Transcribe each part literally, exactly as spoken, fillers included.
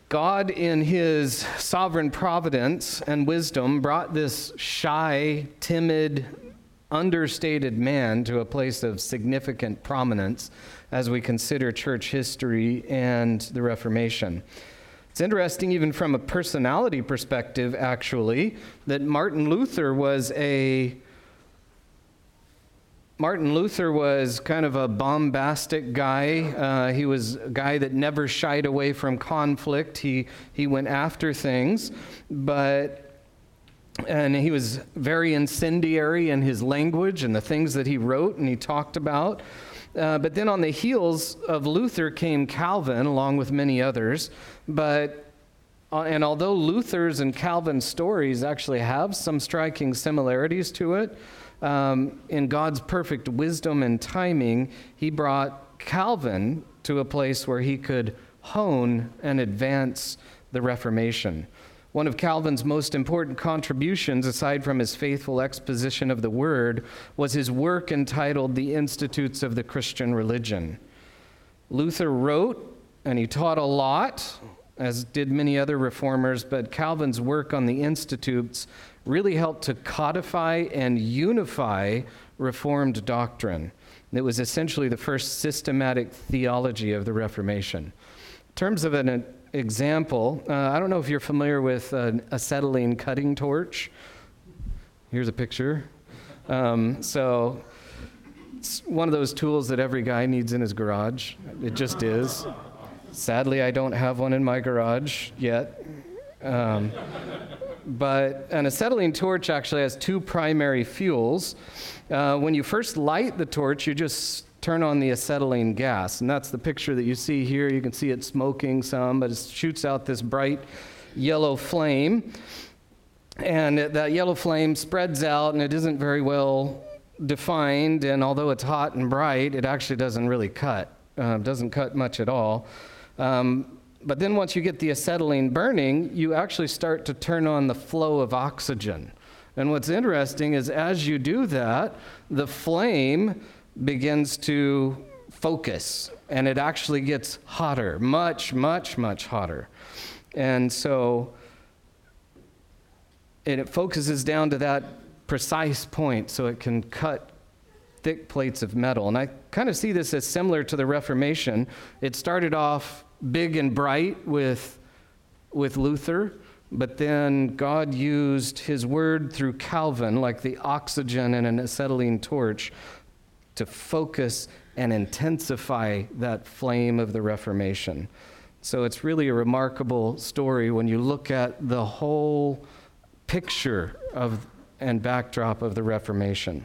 God, in his sovereign providence and wisdom, brought this shy, timid, understated man to a place of significant prominence as we consider church history and the Reformation. It's interesting, even from a personality perspective, actually, that Martin Luther was a Martin Luther was kind of a bombastic guy. Uh, he was a guy that never shied away from conflict. He he went after things, but and he was very incendiary in his language and the things that he wrote and he talked about. Uh, but then on the heels of Luther came Calvin, along with many others. But uh, and although Luther's and Calvin's stories actually have some striking similarities to it, Um, in God's perfect wisdom and timing, he brought Calvin to a place where he could hone and advance the Reformation. One of Calvin's most important contributions, aside from his faithful exposition of the Word, was his work entitled The Institutes of the Christian Religion. Luther wrote, and he taught a lot, as did many other reformers, but Calvin's work on the Institutes really helped to codify and unify Reformed doctrine. It was essentially the first systematic theology of the Reformation. In terms of an example, uh, I don't know if you're familiar with an acetylene cutting torch. Here's a picture. Um, so it's one of those tools that every guy needs in his garage. It just is. Sadly, I don't have one in my garage yet. Um, But an acetylene torch actually has two primary fuels. Uh, when you first light the torch, you just turn on the acetylene gas. And that's the picture that you see here. You can see it smoking some, but it shoots out this bright yellow flame. And it, that yellow flame spreads out, and it isn't very well defined. And although it's hot and bright, it actually doesn't really cut. Uh, doesn't cut much at all. Um, But then once you get the acetylene burning, you actually start to turn on the flow of oxygen. And what's interesting is as you do that, the flame begins to focus, and it actually gets hotter, much, much, much hotter. And so and it focuses down to that precise point so it can cut thick plates of metal. And I kind of see this as similar to the Reformation. It started off big and bright with, with Luther, but then God used his word through Calvin, like the oxygen in an acetylene torch, to focus and intensify that flame of the Reformation. So it's really a remarkable story when you look at the whole picture of and backdrop of the Reformation.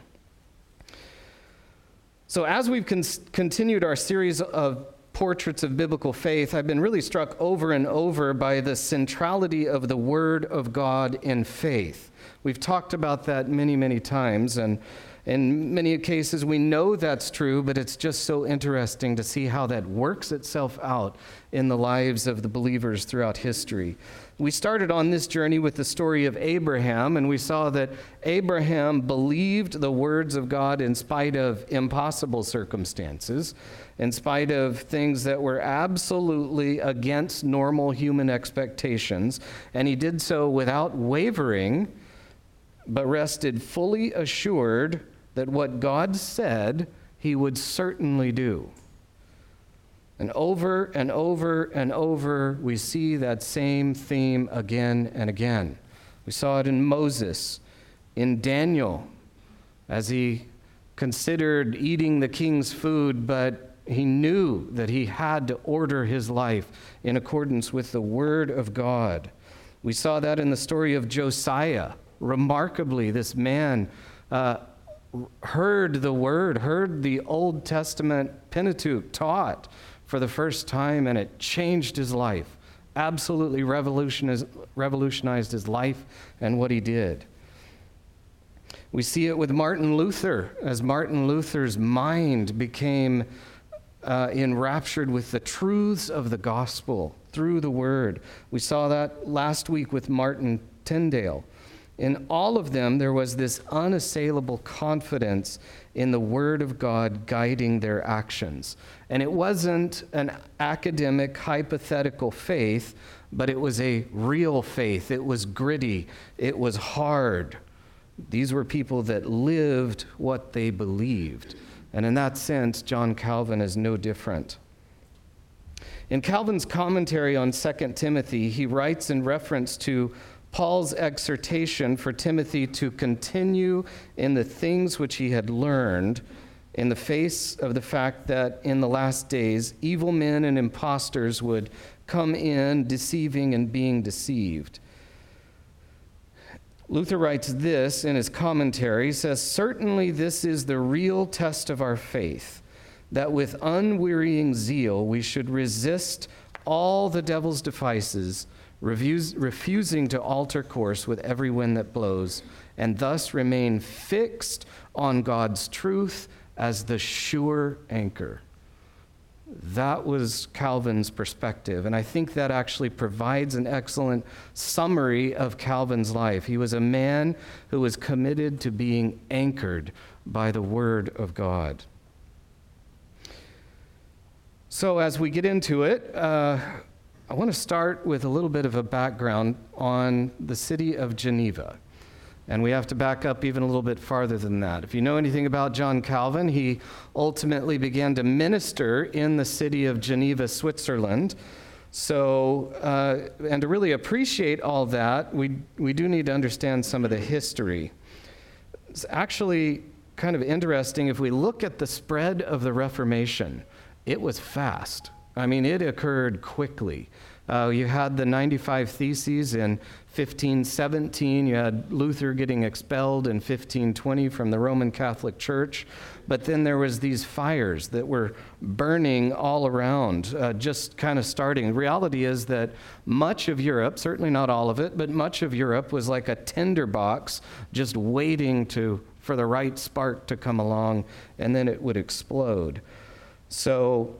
So as we've con- continued our series of portraits of biblical faith, I've been really struck over and over by the centrality of the Word of God in faith. We've talked about that many, many times, and in many cases we know that's true, but it's just so interesting to see how that works itself out in the lives of the believers throughout history. We started on this journey with the story of Abraham, and we saw that Abraham believed the words of God in spite of impossible circumstances, in spite of things that were absolutely against normal human expectations, and he did so without wavering, but rested fully assured that what God said, he would certainly do. And over and over and over, we see that same theme again and again. We saw it in Moses, in Daniel, as he considered eating the king's food, but he knew that he had to order his life in accordance with the word of God. We saw that in the story of Josiah. Remarkably, this man uh, heard the word, heard the Old Testament Pentateuch taught for the first time, and it changed his life, absolutely revolutionized, revolutionized his life and what he did. We see it with Martin Luther, as Martin Luther's mind became uh, enraptured with the truths of the gospel through the word. We saw that last week with Martin Tyndale. In all of them, there was this unassailable confidence in the Word of God guiding their actions. And it wasn't an academic, hypothetical faith, but it was a real faith. It was gritty. It was hard. These were people that lived what they believed. And in that sense, John Calvin is no different. In Calvin's commentary on Second Timothy, he writes in reference to Paul's exhortation for Timothy to continue in the things which he had learned in the face of the fact that in the last days, evil men and impostors would come in, deceiving and being deceived. Luther writes this in his commentary. He says, "Certainly this is the real test of our faith, that with unwearying zeal we should resist all the devil's devices, Refuse, refusing to alter course with every wind that blows, and thus remain fixed on God's truth as the sure anchor." That was Calvin's perspective, and I think that actually provides an excellent summary of Calvin's life. He was a man who was committed to being anchored by the Word of God. So as we get into it, uh, I want to start with a little bit of a background on the city of Geneva. And we have to back up even a little bit farther than that. If you know anything about John Calvin, he ultimately began to minister in the city of Geneva, Switzerland. So, uh, and to really appreciate all that, we, we do need to understand some of the history. It's actually kind of interesting. If we look at the spread of the Reformation, it was fast. I mean, it occurred quickly. Uh, you had the ninety-five Theses in fifteen seventeen. You had Luther getting expelled in fifteen twenty from the Roman Catholic Church. But then there was these fires that were burning all around, uh, just kind of starting. The reality is that much of Europe, certainly not all of it, but much of Europe was like a tinderbox just waiting to for the right spark to come along, and then it would explode. So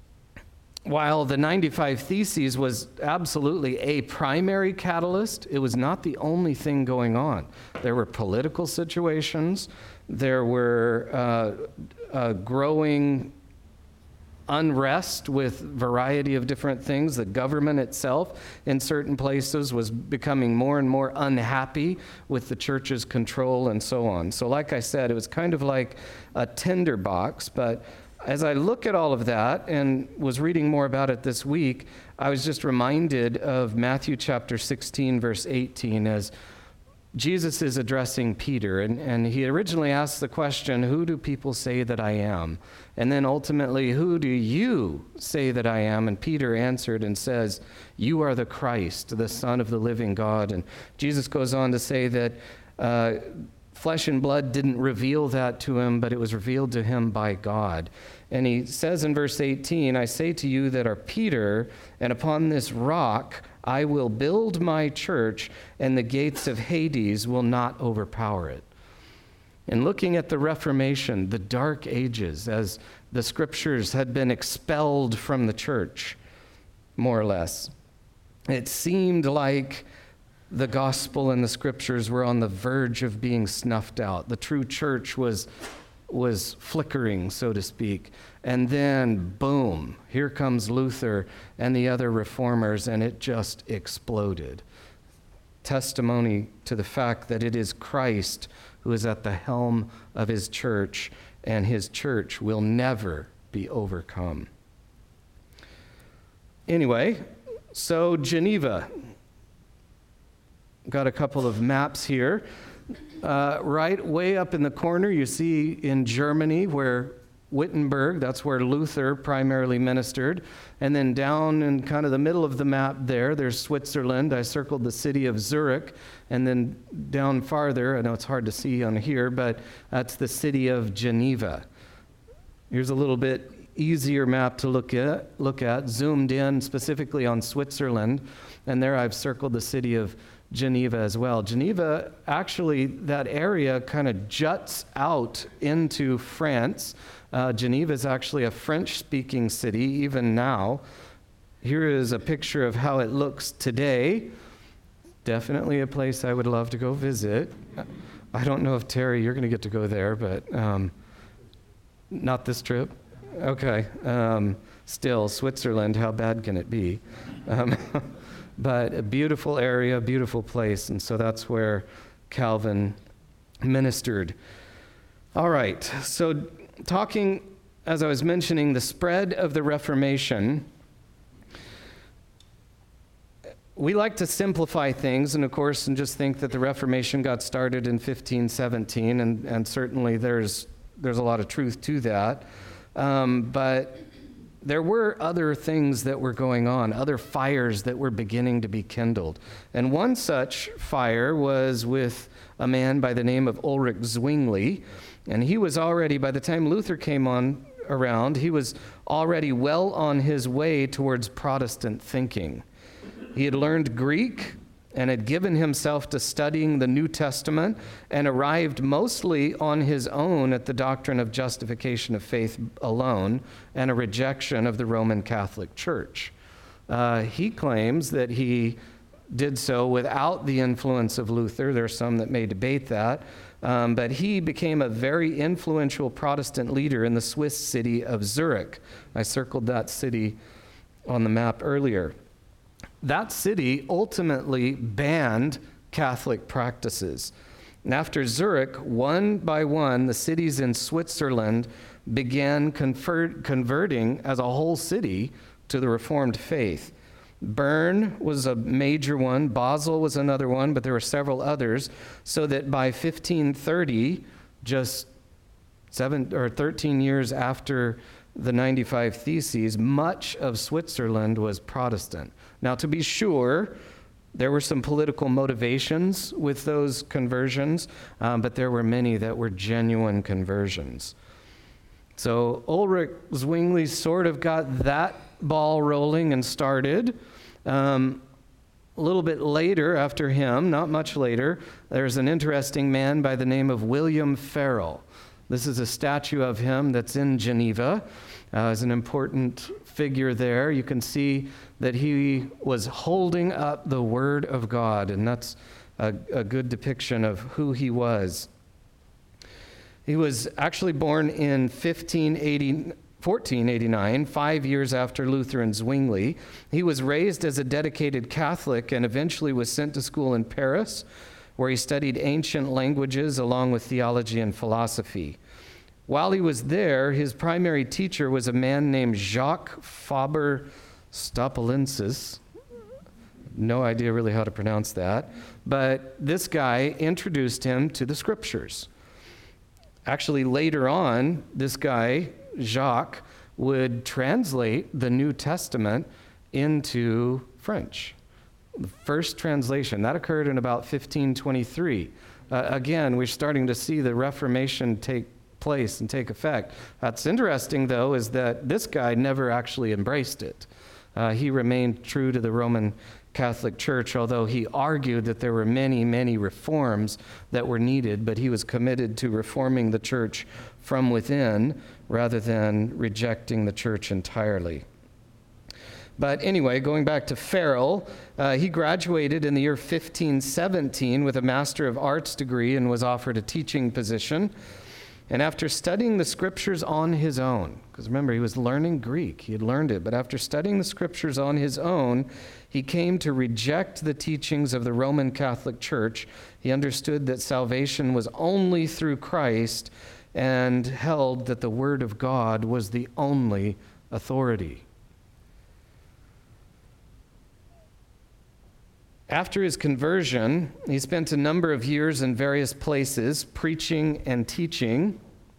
while the ninety-five Theses was absolutely a primary catalyst, it was not the only thing going on. There were political situations, there were uh, uh, growing unrest with variety of different things. The government itself in certain places was becoming more and more unhappy with the church's control and so on. So like I said, it was kind of like a tinderbox, but as I look at all of that and was reading more about it this week, I was just reminded of Matthew chapter sixteen, verse eighteen, as Jesus is addressing Peter. And, and he originally asked the question, "Who do people say that I am?" And then ultimately, "Who do you say that I am?" And Peter answered and says, "You are the Christ, the Son of the living God." And Jesus goes on to say that uh, flesh and blood didn't reveal that to him, but it was revealed to him by God. And he says in verse eighteen, "I say to you that are Peter, and upon this rock I will build my church, and the gates of Hades will not overpower it." And looking at the Reformation, the Dark Ages, as the scriptures had been expelled from the church, more or less, it seemed like the gospel and the scriptures were on the verge of being snuffed out. The true church was was flickering, so to speak. And then, boom, here comes Luther and the other reformers, and it just exploded. Testimony to the fact that it is Christ who is at the helm of his church, and his church will never be overcome. Anyway, so Geneva. Got a couple of maps here. Uh, right way up in the corner, you see in Germany where Wittenberg, that's where Luther primarily ministered. And then down in kind of the middle of the map there, there's Switzerland. I circled the city of Zurich. And then down farther, I know it's hard to see on here, but that's the city of Geneva. Here's a little bit easier map to look at, look at, zoomed in specifically on Switzerland. And there I've circled the city of Geneva as well. Geneva, actually, that area kind of juts out into France. Uh, Geneva is actually a French-speaking city, even now. Here is a picture of how it looks today. definitely a place I would love to go visit. I don't know if, Terry, you're going to get to go there, but um, not this trip. Okay. Um, still, Switzerland, how bad can it be? Um, but a beautiful area, beautiful place, and so that's where Calvin ministered. All right, so talking, as I was mentioning, the spread of the Reformation, we like to simplify things, and of course, and just think that the Reformation got started in fifteen seventeen, and, and certainly there's there's a lot of truth to that. Um, but there were other things that were going on, other fires that were beginning to be kindled. And one such fire was with a man by the name of Ulrich Zwingli, and he was already, by the time Luther came on around, he was already well on his way towards Protestant thinking. He had learned Greek and had given himself to studying the New Testament and arrived mostly on his own at the doctrine of justification of faith alone and a rejection of the Roman Catholic Church. Uh, he claims that he did so without the influence of Luther. There are some that may debate that. Um, but he became a very influential Protestant leader in the Swiss city of Zurich. I circled that city on the map earlier. That city ultimately banned Catholic practices. And after Zurich, one by one, the cities in Switzerland began convert, converting as a whole city to the Reformed faith. Bern was a major one, Basel was another one, but there were several others, so that by fifteen thirty, just seven or thirteen years after the ninety-five Theses, much of Switzerland was Protestant. Now, to be sure, there were some political motivations with those conversions, um, but there were many that were genuine conversions. So Ulrich Zwingli sort of got that ball rolling and started. Um, a little bit later, after him, not much later, there's an interesting man by the name of William Farel. This is a statue of him that's in Geneva. Uh, is an important figure there. You can see that he was holding up the Word of God, and that's a, a good depiction of who he was. He was actually born in fifteen eighty, fourteen eighty-nine, five years after Luther and Zwingli. He was raised as a dedicated Catholic and eventually was sent to school in Paris, where he studied ancient languages along with theology and philosophy. While he was there, his primary teacher was a man named Jacques Faber Stopalensis. No idea really how to pronounce that. But this guy introduced him to the scriptures. Actually, later on, this guy, Jacques, would translate the New Testament into French. The first translation, that occurred in about fifteen twenty-three. Uh, again, we're starting to see the Reformation take place and take effect. What's interesting, though, is that this guy never actually embraced it. Uh, he remained true to the Roman Catholic Church, although he argued that there were many, many reforms that were needed, but he was committed to reforming the church from within rather than rejecting the church entirely. But anyway, going back to Farel, uh, he graduated in the year fifteen seventeen with a Master of Arts degree and was offered a teaching position. And after studying the scriptures on his own, because remember, he was learning Greek, he had learned it, but after studying the scriptures on his own, he came to reject the teachings of the Roman Catholic Church. He understood that salvation was only through Christ and held that the Word of God was the only authority. After his conversion, he spent a number of years in various places preaching and teaching.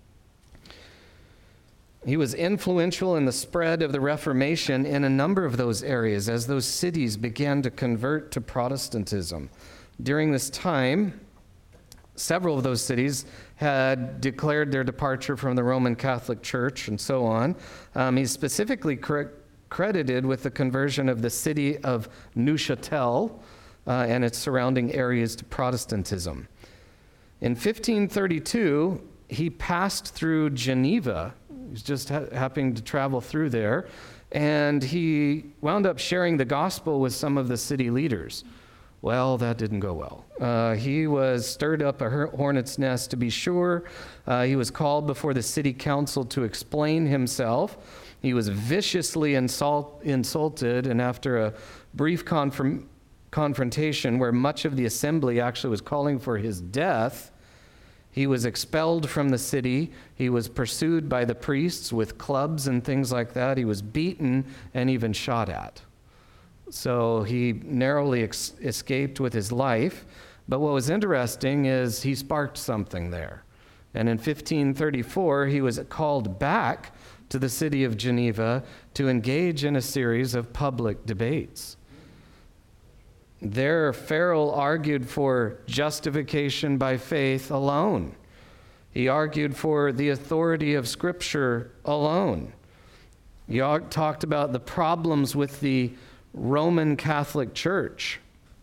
He was influential in the spread of the Reformation in a number of those areas as those cities began to convert to Protestantism. During this time, several of those cities had declared their departure from the Roman Catholic Church and so on. Um, he's specifically cre- credited with the conversion of the city of Neuchâtel, Uh, and its surrounding areas to Protestantism. In fifteen thirty-two, he passed through Geneva. He was just ha- happening to travel through there, and he wound up sharing the gospel with some of the city leaders. Well, that didn't go well. Uh, he was stirred up a hornet's nest, to be sure. Uh, he was called before the city council to explain himself. He was viciously insult, insulted, and after a brief confirm, confrontation where much of the assembly actually was calling for his death, he was expelled from the city. He was pursued by the priests with clubs and things like that. He was beaten and even shot at. So he narrowly ex- escaped with his life. But what was interesting is he sparked something there. And in fifteen thirty-four, he was called back to the city of Geneva to engage in a series of public debates. There, Farel argued for justification by faith alone. He argued for the authority of Scripture alone. He talked about the problems with the Roman Catholic Church.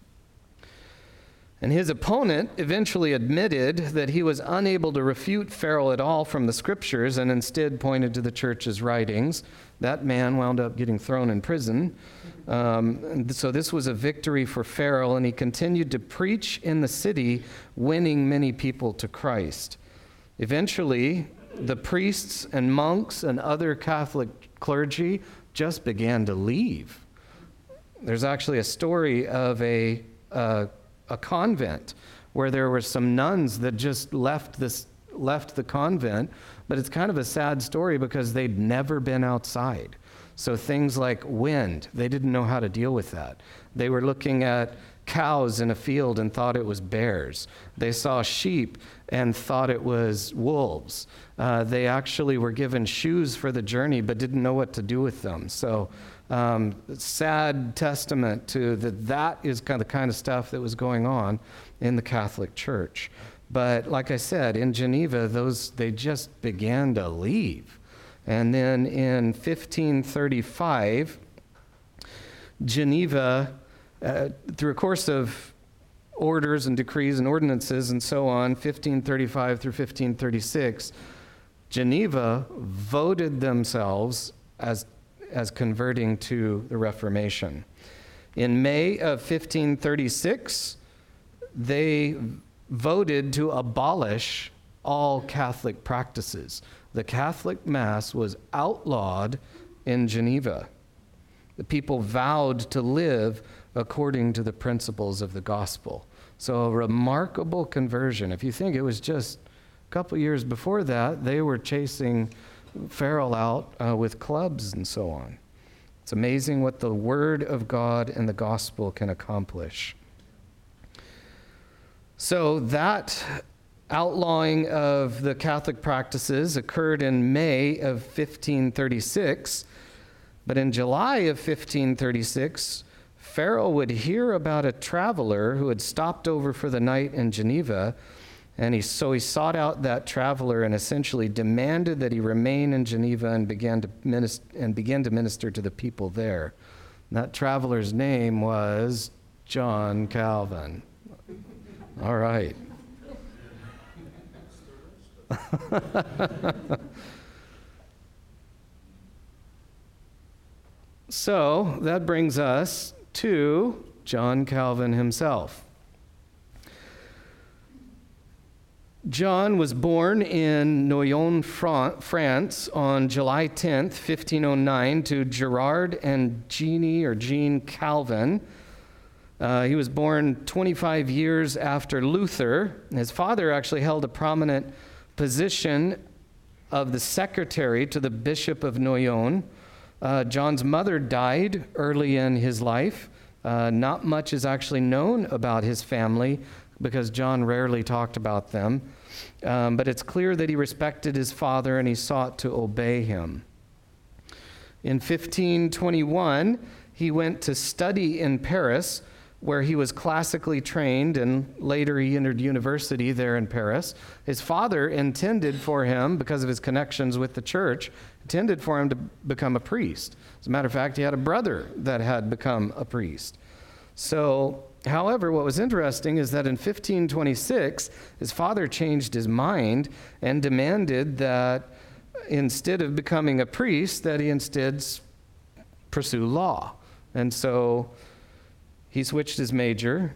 And his opponent eventually admitted that he was unable to refute Farel at all from the Scriptures and instead pointed to the church's writings. That man wound up getting thrown in prison. Um, and so this was a victory for Farel, and he continued to preach in the city, winning many people to Christ. Eventually, the priests and monks and other Catholic clergy just began to leave. There's actually a story of a, uh, a convent where there were some nuns that just left this left the convent, but it's kind of a sad story because they'd never been outside. So things like wind, they didn't know how to deal with that. They were looking at cows in a field and thought it was bears. They saw sheep and thought it was wolves. Uh, they actually were given shoes for the journey but didn't know what to do with them. So um, sad testament to that that is kind of the kind of stuff that was going on in the Catholic Church. But like I said, in Geneva, those they just began to leave. And then in fifteen thirty-five, Geneva, uh, through a course of orders and decrees and ordinances and so on, fifteen thirty-five through fifteen thirty-six, Geneva voted themselves as, as converting to the Reformation. In May of fifteen thirty-six, they voted to abolish all Catholic practices. The Catholic Mass was outlawed in Geneva. The people vowed to live according to the principles of the gospel. So a remarkable conversion. If you think it was just a couple years before that, they were chasing Farel out uh, with clubs and so on. It's amazing what the Word of God and the gospel can accomplish. So that outlawing of the Catholic practices occurred in May of fifteen thirty-six, but in July of fifteen thirty-six, Farel would hear about a traveler who had stopped over for the night in Geneva, and he, so he sought out that traveler and essentially demanded that he remain in Geneva and began to minister, and begin to minister to the people there. And that traveler's name was John Calvin. All right. So that brings us to John Calvin himself. John was born in Noyon, France on July tenth, fifteen oh nine, to Gerard and Jeannie or Jean Calvin. Uh, he was born twenty-five years after Luther. His father actually held a prominent position of the secretary to the Bishop of Noyon. Uh, John's mother died early in his life. Uh, not much is actually known about his family because John rarely talked about them. Um, but it's clear that he respected his father and he sought to obey him. In fifteen twenty-one, he went to study in Paris, where he was classically trained, and later he entered university there in Paris. His father intended for him, because of his connections with the church, intended for him to become a priest. As a matter of fact, he had a brother that had become a priest. So, however, what was interesting is that in fifteen twenty-six, his father changed his mind and demanded that instead of becoming a priest, that he instead pursue law. And so he switched his major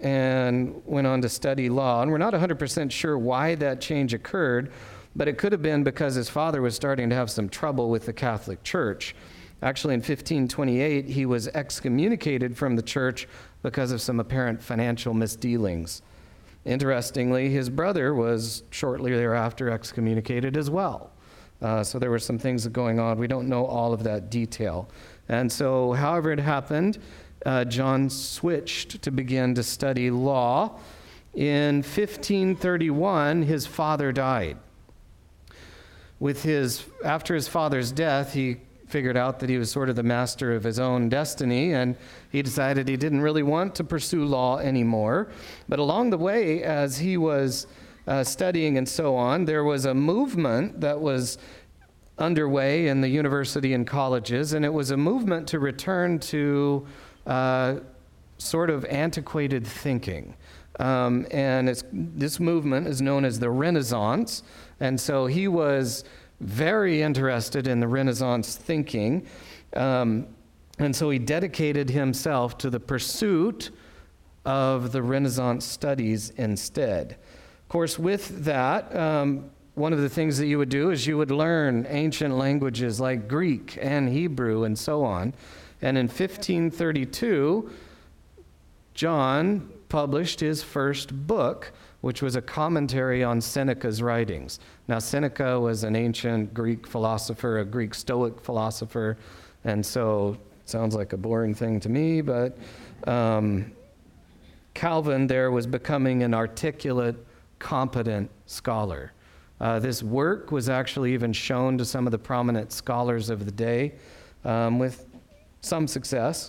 and went on to study law. And we're not one hundred percent sure why that change occurred, but it could have been because his father was starting to have some trouble with the Catholic Church. Actually, in fifteen twenty-eight, he was excommunicated from the church because of some apparent financial misdealings. Interestingly, his brother was shortly thereafter excommunicated as well. Uh, so there were some things going on. We don't know all of that detail. And so, however it happened, uh, John switched to begin to study law. In fifteen thirty-one, his father died. With his, after his father's death, he figured out that he was sort of the master of his own destiny, and he decided he didn't really want to pursue law anymore. But along the way, as he was uh, studying and so on, there was a movement that was underway in the university and colleges, and it was a movement to return to uh, sort of antiquated thinking. Um, and it's, this movement is known as the Renaissance, and so he was very interested in the Renaissance thinking, um, and so he dedicated himself to the pursuit of the Renaissance studies instead. Of course, with that, um, one of the things that you would do is you would learn ancient languages like Greek and Hebrew and so on. And in fifteen thirty-two, John published his first book, which was a commentary on Seneca's writings. Now, Seneca was an ancient Greek philosopher, a Greek Stoic philosopher, and so it sounds like a boring thing to me, but um, Calvin there was becoming an articulate, competent scholar. Uh, this work was actually even shown to some of the prominent scholars of the day um, with some success.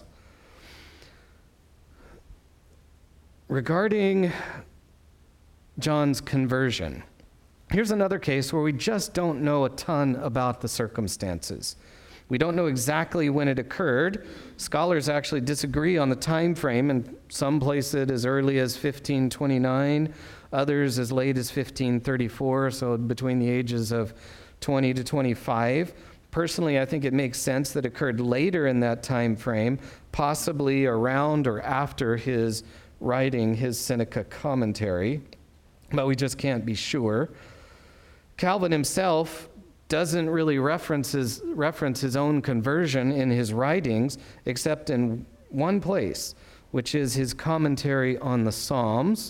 Regarding John's conversion, here's another case where we just don't know a ton about the circumstances. We don't know exactly when it occurred. Scholars actually disagree on the time frame, and some place it as early as fifteen twenty-nine, others as late as fifteen thirty-four, so between the ages of twenty to twenty-five. Personally, I think it makes sense that it occurred later in that time frame, possibly around or after his writing his Seneca commentary, but we just can't be sure. Calvin himself doesn't really reference his, reference his own conversion in his writings, except in one place, which is his commentary on the Psalms.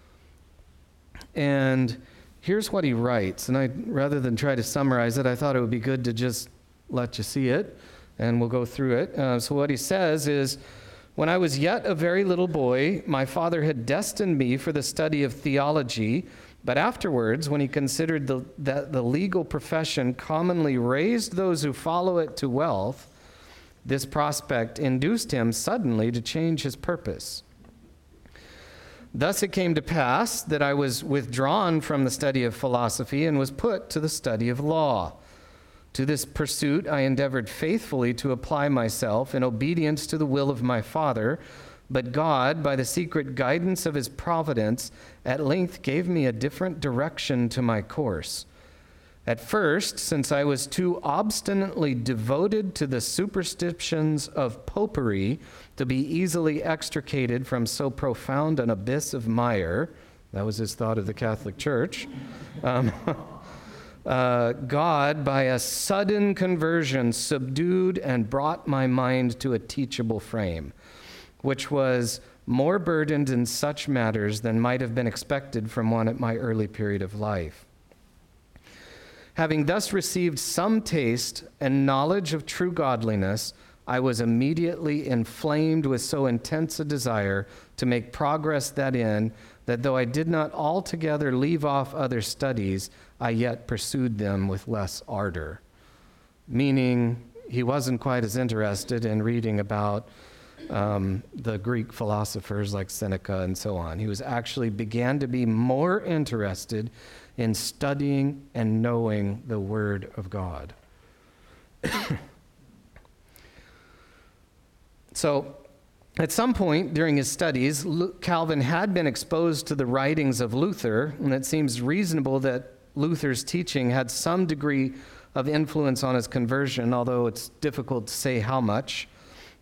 And here's what he writes, and I, rather than try to summarize it, I thought it would be good to just let you see it, and we'll go through it. Uh, so what he says is, "When I was yet a very little boy, my father had destined me for the study of theology, but afterwards, when he considered the, that the legal profession commonly raised those who follow it to wealth, this prospect induced him suddenly to change his purpose. Thus it came to pass that I was withdrawn from the study of philosophy and was put to the study of law. To this pursuit I endeavored faithfully to apply myself in obedience to the will of my Father, but God, by the secret guidance of his providence, at length gave me a different direction to my course. At first, since I was too obstinately devoted to the superstitions of popery to be easily extricated from so profound an abyss of mire," that was his thought of the Catholic Church, um, uh, "God, by a sudden conversion, subdued and brought my mind to a teachable frame, which was more burdened in such matters than might have been expected from one at my early period of life. Having thus received some taste and knowledge of true godliness, I was immediately inflamed with so intense a desire to make progress therein, that though I did not altogether leave off other studies, I yet pursued them with less ardor." Meaning, he wasn't quite as interested in reading about um, the Greek philosophers like Seneca and so on. He was actually began to be more interested in studying and knowing the Word of God. So, at some point during his studies, Calvin had been exposed to the writings of Luther, and it seems reasonable that Luther's teaching had some degree of influence on his conversion, although it's difficult to say how much.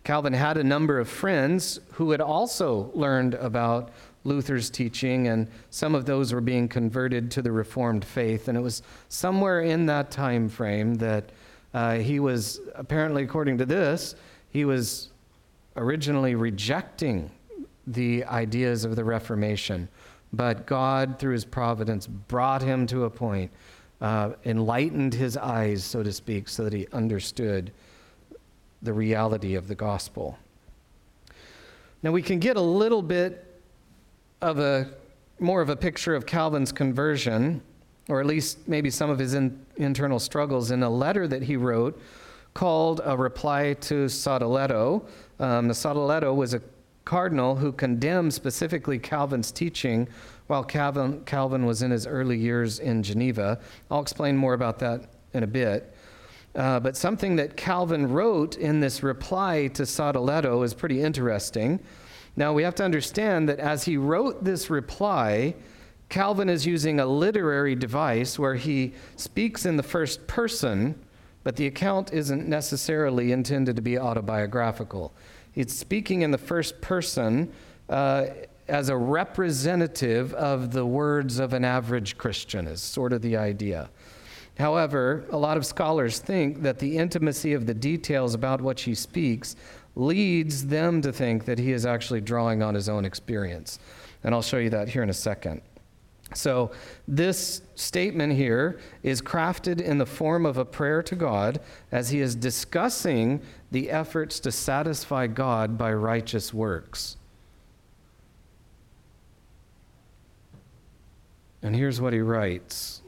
Calvin had a number of friends who had also learned about Luther's teaching, and some of those were being converted to the Reformed faith. And it was somewhere in that time frame that uh, he was, apparently according to this, he was originally rejecting the ideas of the Reformation. But God, through his providence, brought him to a point, uh, enlightened his eyes, so to speak, so that he understood the reality of the gospel. Now we can get a little bit of a, more of a picture of Calvin's conversion, or at least maybe some of his in, internal struggles, in a letter that he wrote called A Reply to Sadoleto. Um, the Sadoleto was a cardinal who condemned specifically Calvin's teaching while Calvin, Calvin was in his early years in Geneva. I'll explain more about that in a bit. Uh, but something that Calvin wrote in this reply to Sadoleto is pretty interesting. Now, we have to understand that as he wrote this reply, Calvin is using a literary device where he speaks in the first person, but the account isn't necessarily intended to be autobiographical. He's speaking in the first person uh, as a representative of the words of an average Christian, is sort of the idea. However, a lot of scholars think that the intimacy of the details about which he speaks leads them to think that he is actually drawing on his own experience. And I'll show you that here in a second. So this statement here is crafted in the form of a prayer to God as he is discussing the efforts to satisfy God by righteous works. And here's what he writes.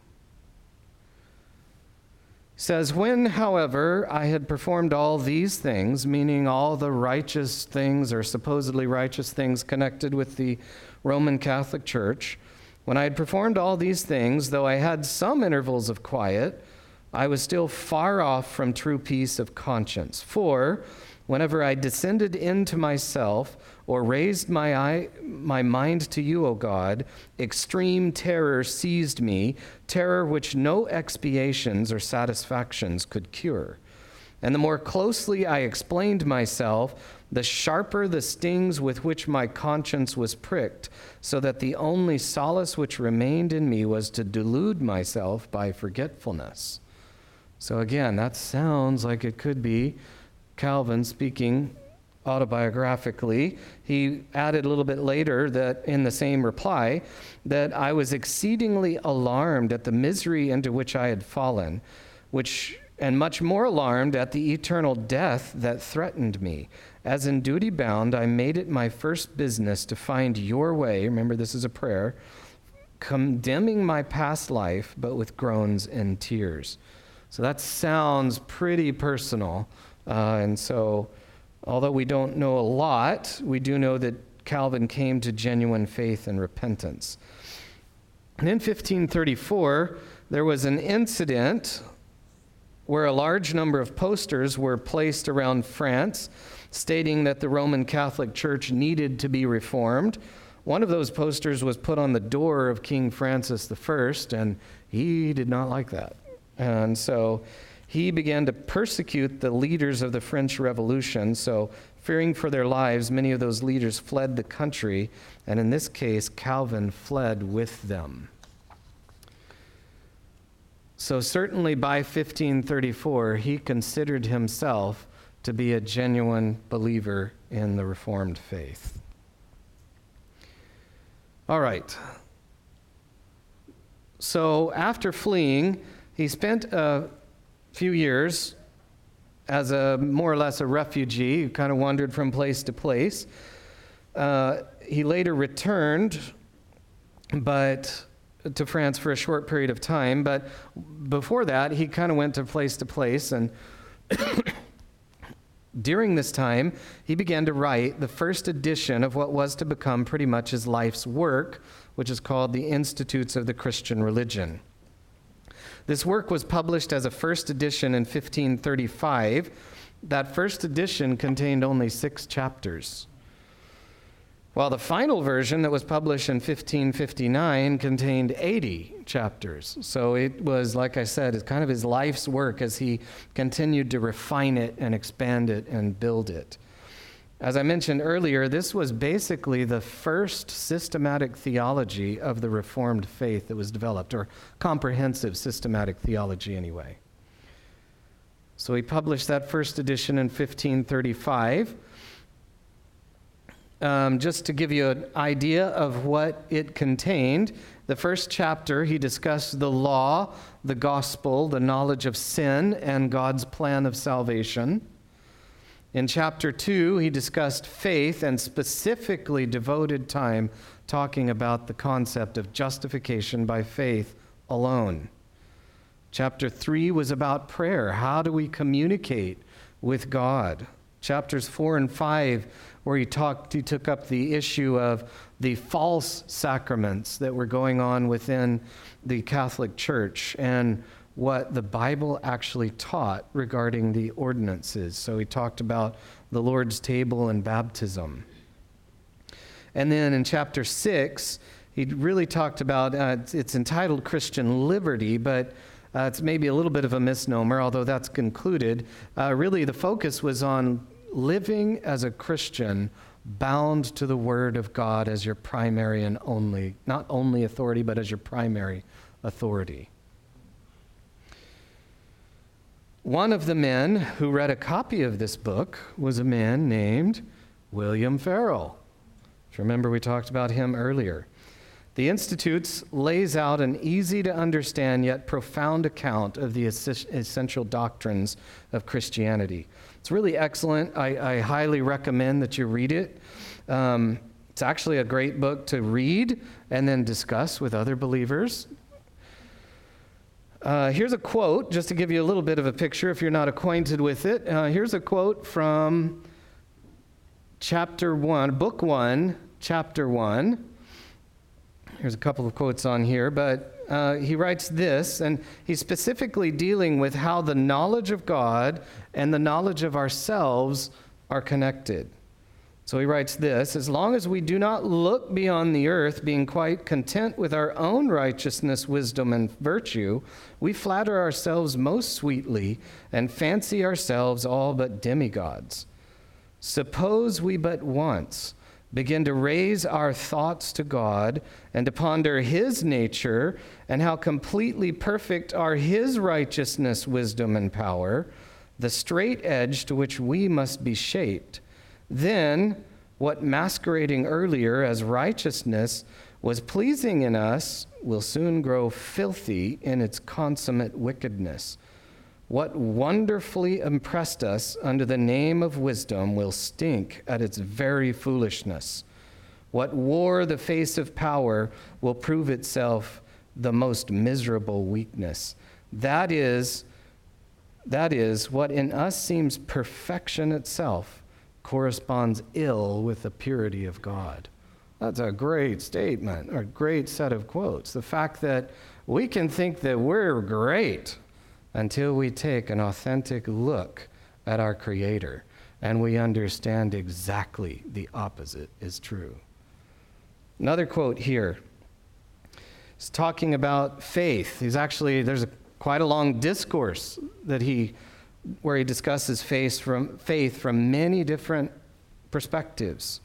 Says, when, however, I had performed all these things, meaning all the righteous things or supposedly righteous things connected with the Roman Catholic Church, when I had performed all these things, though I had some intervals of quiet, I was still far off from true peace of conscience. For whenever I descended into myself or raised my eye, my mind to you, O God, extreme terror seized me, terror which no expiations or satisfactions could cure. And the more closely I explained myself, the sharper the stings with which my conscience was pricked, so that the only solace which remained in me was to delude myself by forgetfulness. So again, that sounds like it could be Calvin speaking autobiographically. He added a little bit later that in the same reply that I was exceedingly alarmed at the misery into which I had fallen, which and much more alarmed at the eternal death that threatened me. As in duty bound, I made it my first business to find your way, remember this is a prayer, condemning my past life, but with groans and tears. So that sounds pretty personal. Uh, and so, although we don't know a lot, we do know that Calvin came to genuine faith and repentance. And in fifteen thirty-four, there was an incident where a large number of posters were placed around France stating that the Roman Catholic Church needed to be reformed. One of those posters was put on the door of King Francis the First, and he did not like that. And so he began to persecute the leaders of the French Revolution. So fearing for their lives, many of those leaders fled the country, and in this case, Calvin fled with them. So certainly by fifteen thirty-four, he considered himself to be a genuine believer in the Reformed faith. All right. So after fleeing, he spent a few years as a more or less a refugee, who kind of wandered from place to place. Uh, he later returned, but to France for a short period of time, but before that, he kind of went to place to place, and during this time, he began to write the first edition of what was to become pretty much his life's work, which is called the Institutes of the Christian Religion. This work was published as a first edition in fifteen thirty-five. That first edition contained only six chapters. while the final version that was published in fifteen fifty-nine contained eighty chapters. So it was, like I said, it's kind of his life's work as he continued to refine it and expand it and build it. As I mentioned earlier, this was basically the first systematic theology of the Reformed faith that was developed, or comprehensive systematic theology anyway. So he published that first edition in fifteen thirty-five. Um, just to give you an idea of what it contained, the first chapter he discussed the law, the gospel, the knowledge of sin, and God's plan of salvation. In chapter two, he discussed faith and specifically devoted time talking about the concept of justification by faith alone. Chapter three was about prayer. How do we communicate with God? Chapters four and five, where he talked, he took up the issue of the false sacraments that were going on within the Catholic Church and what the Bible actually taught regarding the ordinances. So he talked about the Lord's table and baptism. And then in chapter six, he really talked about, uh, it's, it's entitled Christian Liberty, but uh, it's maybe a little bit of a misnomer, although that's concluded. Uh, really, the focus was on living as a Christian bound to the Word of God as your primary and only, not only authority, but as your primary authority. One of the men who read a copy of this book was a man named William Farel. Remember, we talked about him earlier. The Institutes lays out an easy-to-understand yet profound account of the essential doctrines of Christianity. It's really excellent. I, I highly recommend that you read it. Um, it's actually a great book to read and then discuss with other believers. Uh, here's a quote, just to give you a little bit of a picture if you're not acquainted with it. Uh, here's a quote from chapter one, book one, chapter one. Here's a couple of quotes on here, but uh, he writes this, and he's specifically dealing with how the knowledge of God and the knowledge of ourselves are connected. So he writes this: as long as we do not look beyond the earth, being quite content with our own righteousness, wisdom, and virtue, we flatter ourselves most sweetly and fancy ourselves all but demigods. Suppose we but once begin to raise our thoughts to God and to ponder His nature and how completely perfect are His righteousness, wisdom, and power, the straight edge to which we must be shaped. Then, what masquerading earlier as righteousness was pleasing in us will soon grow filthy in its consummate wickedness. What wonderfully impressed us under the name of wisdom will stink at its very foolishness. What wore the face of power will prove itself the most miserable weakness. That is, that is, what in us seems perfection itself corresponds ill with the purity of God. That's a great statement, or a great set of quotes. The fact that we can think that we're great until we take an authentic look at our Creator and we understand exactly the opposite is true. Another quote here is talking about faith. He's actually, there's a, quite a long discourse that he, where he discusses faith from, faith from many different perspectives.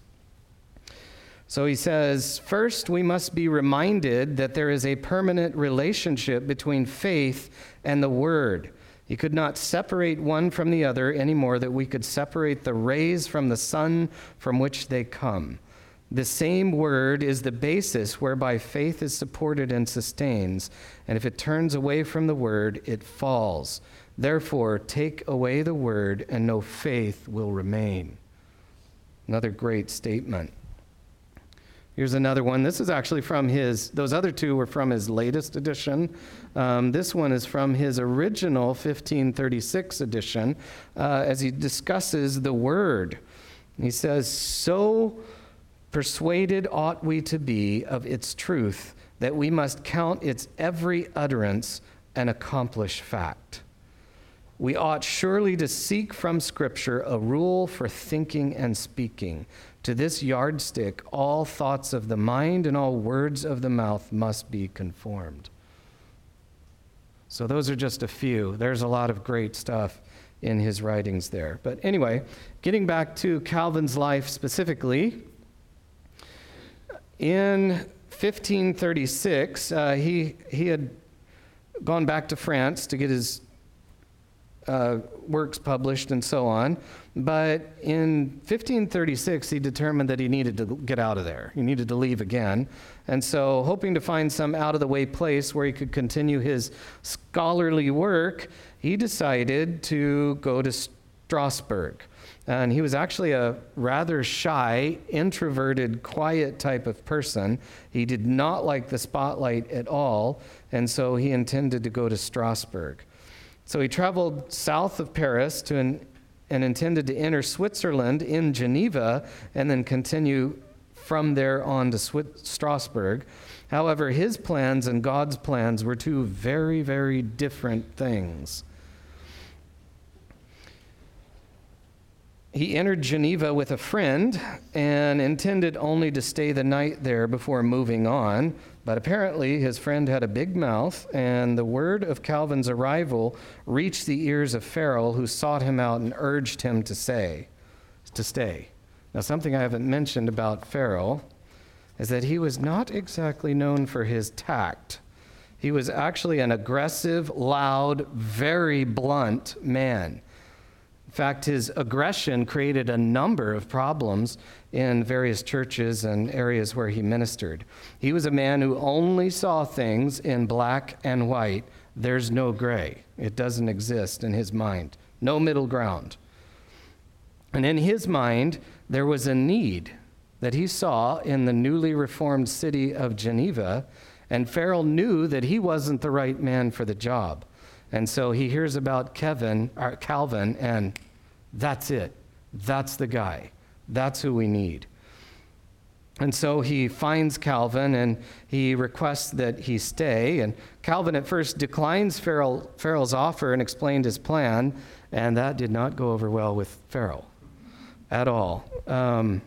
So he says, first, we must be reminded that there is a permanent relationship between faith and the Word. You could not separate one from the other any more than we could separate the rays from the sun from which they come. The same Word is the basis whereby faith is supported and sustains, and if it turns away from the Word, it falls. Therefore, take away the Word, and no faith will remain. Another great statement. Here's another one. This is actually from his, those other two were from his latest edition. Um, this one is from his original fifteen thirty-six edition, uh, as he discusses the Word. He says, so persuaded ought we to be of its truth that we must count its every utterance an accomplished fact. we ought surely to seek from Scripture a rule for thinking and speaking. To this yardstick, all thoughts of the mind and all words of the mouth must be conformed. So those are just a few. There's a lot of great stuff in his writings there. But anyway, getting back to Calvin's life specifically, in fifteen thirty-six, uh, he, he had gone back to France to get his uh, works published and so on. But in fifteen thirty-six, he determined that he needed to get out of there. He needed to leave again. And so, hoping to find some out-of-the-way place where he could continue his scholarly work, he decided to go to Strasbourg. And he was actually a rather shy, introverted, quiet type of person. He did not like the spotlight at all, and so he intended to go to Strasbourg. So he traveled south of Paris to an and intended to enter Switzerland in Geneva and then continue from there on to Swiss- Strasbourg. However, his plans and God's plans were two very, very different things. He entered Geneva with a friend and intended only to stay the night there before moving on. But apparently his friend had a big mouth, and the word of Calvin's arrival reached the ears of Farel, who sought him out and urged him to say, to stay. Now, something I haven't mentioned about Farel is that he was not exactly known for his tact. He was actually an aggressive, loud, very blunt man. In fact, his aggression created a number of problems in various churches and areas where he ministered. He was a man who only saw things in black and white. There's no gray. It doesn't exist in his mind. No middle ground. And in his mind, there was a need that he saw in the newly reformed city of Geneva, and Farel knew that he wasn't the right man for the job. And so he hears about Kevin, or Calvin, and that's it. That's the guy. That's who we need. And so he finds Calvin and he requests that he stay. And Calvin at first declines Farel, Farel's offer and explained his plan, and that did not go over well with Farel at all. Um,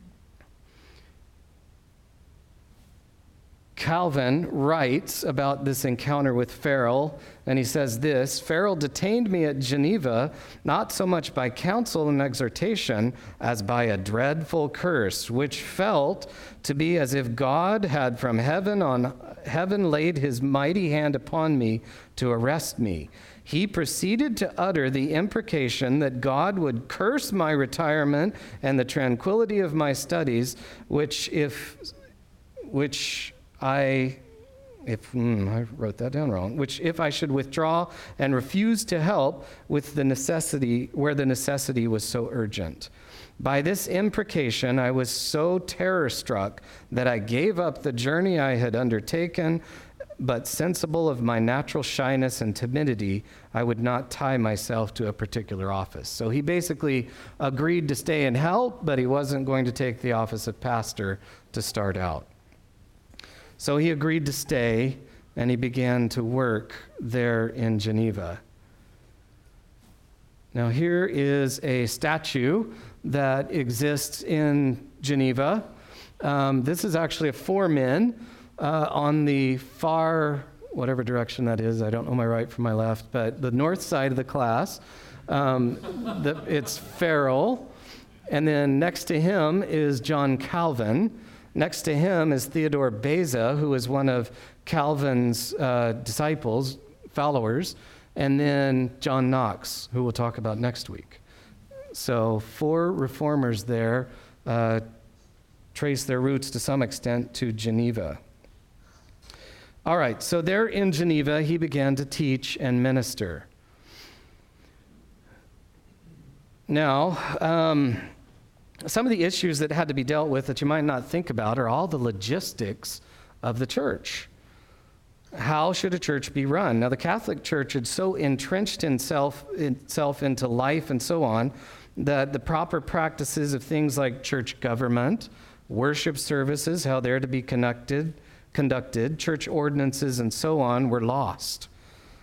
Calvin writes about this encounter with Farel, and he says this: Farel detained me at Geneva, not so much by counsel and exhortation as by a dreadful curse, which felt to be as if God had from heaven on heaven laid his mighty hand upon me to arrest me. He proceeded to utter the imprecation that God would curse my retirement and the tranquility of my studies, which if which I, if, mm, I wrote that down wrong, which if I should withdraw and refuse to help with the necessity, where the necessity was so urgent. By this imprecation, I was so terror-struck that I gave up the journey I had undertaken, but sensible of my natural shyness and timidity, I would not tie myself to a particular office. So he basically agreed to stay and help, but he wasn't going to take the office of pastor to start out. So he agreed to stay, and he began to work there in Geneva. Now here is a statue that exists in Geneva. Um, this is actually of four men uh, on the far, whatever direction that is, I don't know my right from my left, but the north side of the class. Um, the, it's Farel, and then next to him is John Calvin. Next to him is Theodore Beza, who is one of Calvin's uh, disciples, followers, and then John Knox, who we'll talk about next week. So four reformers there uh, trace their roots to some extent to Geneva. All right, so there in Geneva, he began to teach and minister. Now, um, some of the issues that had to be dealt with that you might not think about are all the logistics of the church. How should a church be run? Now, the Catholic Church had so entrenched itself, itself into life and so on that the proper practices of things like church government, worship services, how they're to be conducted, conducted, church ordinances, and so on were lost.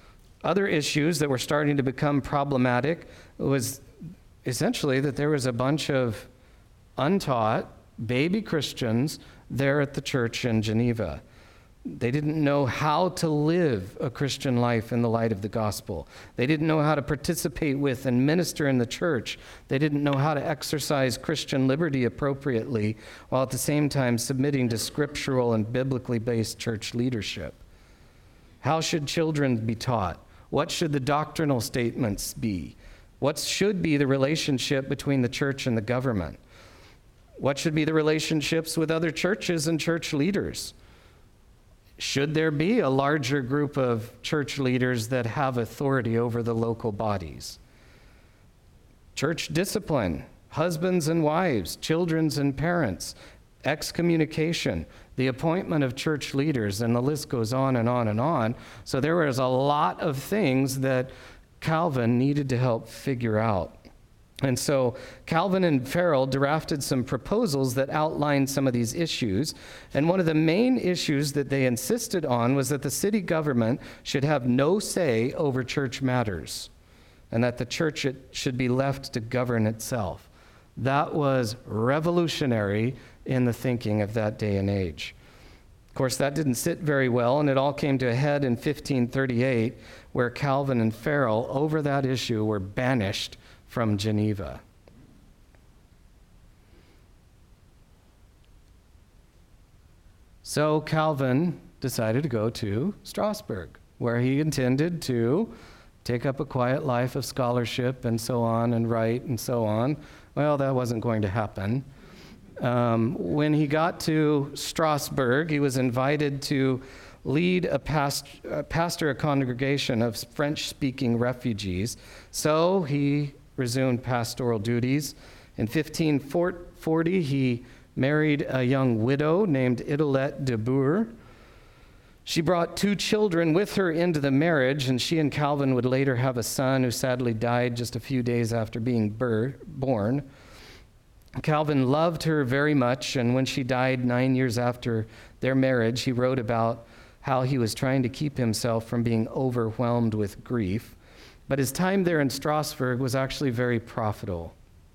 Other issues that were starting to become problematic was essentially that there was a bunch of untaught baby Christians there at the church in Geneva. They didn't know how to live a Christian life in the light of the gospel. They didn't know how to participate with and minister in the church. They didn't know how to exercise Christian liberty appropriately, while at the same time submitting to scriptural and biblically based church leadership. How should children be taught? What should the doctrinal statements be? What should be the relationship between the church and the government? What should be the relationships with other churches and church leaders? Should there be a larger group of church leaders that have authority over the local bodies? Church discipline, husbands and wives, children and parents, excommunication, the appointment of church leaders, and the list goes on and on and on. So there was a lot of things that Calvin needed to help figure out. And so Calvin and Farel drafted some proposals that outlined some of these issues. And one of the main issues that they insisted on was that the city government should have no say over church matters, and that the church should be left to govern itself. That was revolutionary in the thinking of that day and age. Of course, that didn't sit very well, and it all came to a head in fifteen thirty-eight, where Calvin and Farel, over that issue, were banished from Geneva. So Calvin decided to go to Strasbourg, where he intended to take up a quiet life of scholarship and so on, and write and so on. Well, that wasn't going to happen. Um, when he got to Strasbourg, he was invited to lead a, past, a pastor a congregation of French-speaking refugees. So he resumed pastoral duties. In fifteen forty, he married a young widow named Idelette de Boer. She brought two children with her into the marriage, and she and Calvin would later have a son who sadly died just a few days after being bur- born. Calvin loved her very much, and when she died nine years after their marriage, he wrote about how he was trying to keep himself from being overwhelmed with grief. But his time there in Strasbourg was actually very profitable.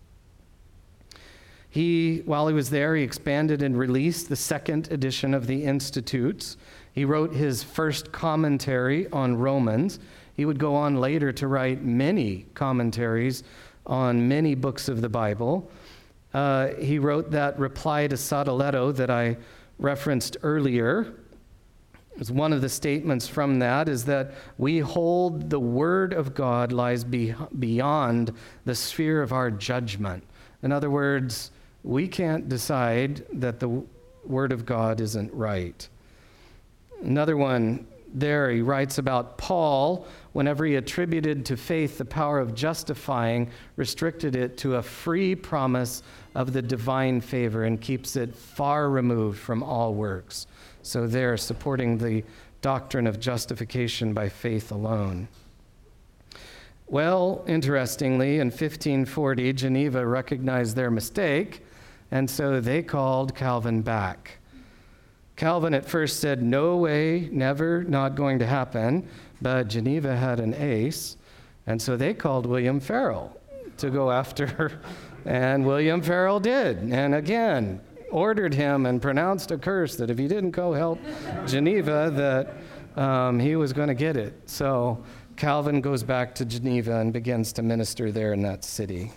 He, while he was there, he expanded and released the second edition of the Institutes. He wrote his first commentary on Romans. He would go on later to write many commentaries on many books of the Bible. Uh, he wrote that reply to Sadoleto that I referenced earlier. As one of the statements from that is that we hold the Word of God lies be- beyond the sphere of our judgment. In other words, we can't decide that the Word of God isn't right. Another one there, he writes about Paul, whenever he attributed to faith the power of justifying, restricted it to a free promise of the divine favor and keeps it far removed from all works. So they're supporting the doctrine of justification by faith alone. Well, interestingly, in fifteen forty, Geneva recognized their mistake, and so they called Calvin back. Calvin at first said, no way, never, not going to happen, but Geneva had an ace, and so they called William Farel to go after her, and William Farel did, and again, ordered him and pronounced a curse that if he didn't go help Geneva, that um, he was going to get it. So Calvin goes back to Geneva and begins to minister there in that city.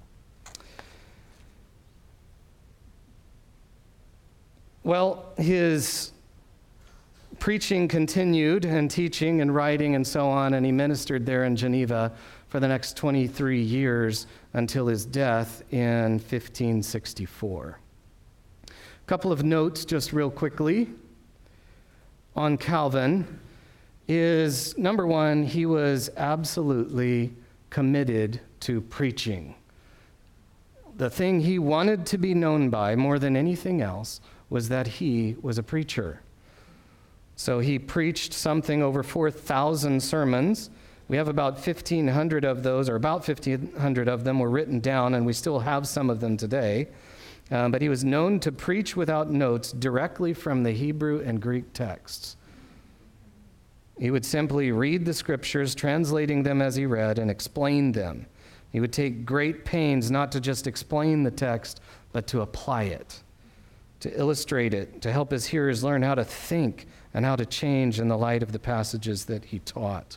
Well, his preaching continued, and teaching and writing and so on, and he ministered there in Geneva for the next twenty-three years until his death in fifteen sixty-four. A couple of notes just real quickly on Calvin is, number one, he was absolutely committed to preaching. The thing he wanted to be known by more than anything else was that he was a preacher. So he preached something over four thousand sermons. We have about fifteen hundred of those, or about fifteen hundred of them were written down, and we still have some of them today. Um, but he was known to preach without notes directly from the Hebrew and Greek texts. He would simply read the scriptures, translating them as he read, and explain them. He would take great pains not to just explain the text, but to apply it, to illustrate it, to help his hearers learn how to think and how to change in the light of the passages that he taught.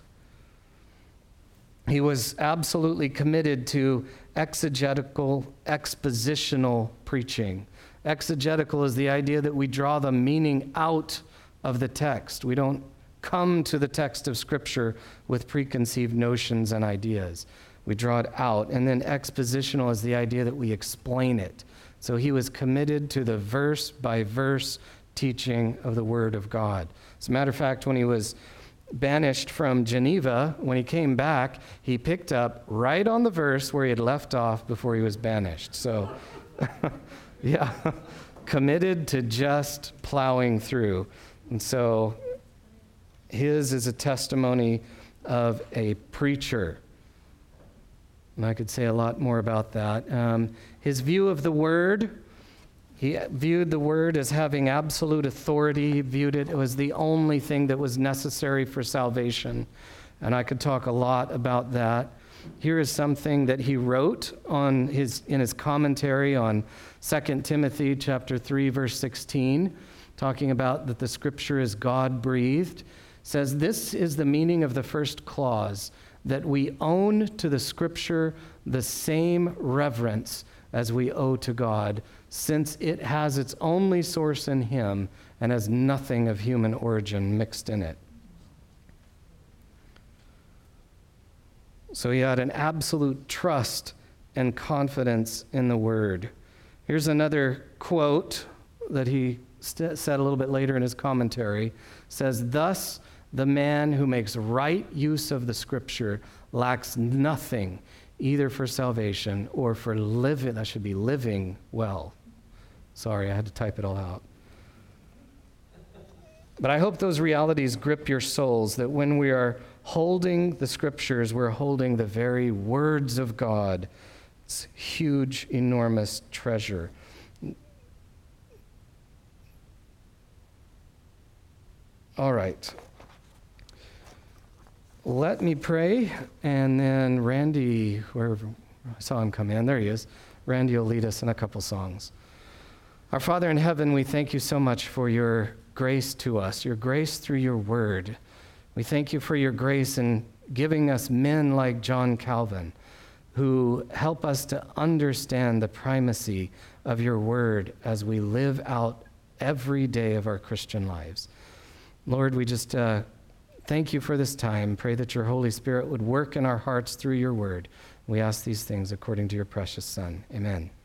He was absolutely committed to exegetical, expositional preaching. Exegetical is the idea that we draw the meaning out of the text. We don't come to the text of Scripture with preconceived notions and ideas. We draw it out. And then expositional is the idea that we explain it. So he was committed to the verse by verse teaching of the Word of God. As a matter of fact, when he was banished from Geneva, when he came back, he picked up right on the verse where he had left off before he was banished. So, yeah, committed to just plowing through. And so his is a testimony of a preacher. And I could say a lot more about that. Um, his view of the Word, he viewed the Word as having absolute authority. He viewed it as the only thing that was necessary for salvation. And I could talk a lot about that. Here is something that he wrote on his in his commentary on Second Timothy chapter three, verse sixteen, talking about that the Scripture is God-breathed. Says, this is the meaning of the first clause, that we own to the Scripture the same reverence as we owe to God, since it has its only source in him and has nothing of human origin mixed in it. So he had an absolute trust and confidence in the Word. Here's another quote that he st- said a little bit later in his commentary. Says, thus the man who makes right use of the Scripture lacks nothing, either for salvation or for living, that should be living well. Sorry, I had to type it all out. But I hope those realities grip your souls, that when we are holding the Scriptures, we're holding the very words of God. It's huge, enormous treasure. All right. Let me pray, and then Randy, wherever I saw him come in, there he is. Randy will lead us in a couple songs. Our Father in heaven, we thank you so much for your grace to us, your grace through your word. We thank you for your grace in giving us men like John Calvin, who help us to understand the primacy of your word as we live out every day of our Christian lives. Lord, we just uh, thank you for this time. Pray that your Holy Spirit would work in our hearts through your word. We ask these things according to your precious Son. Amen.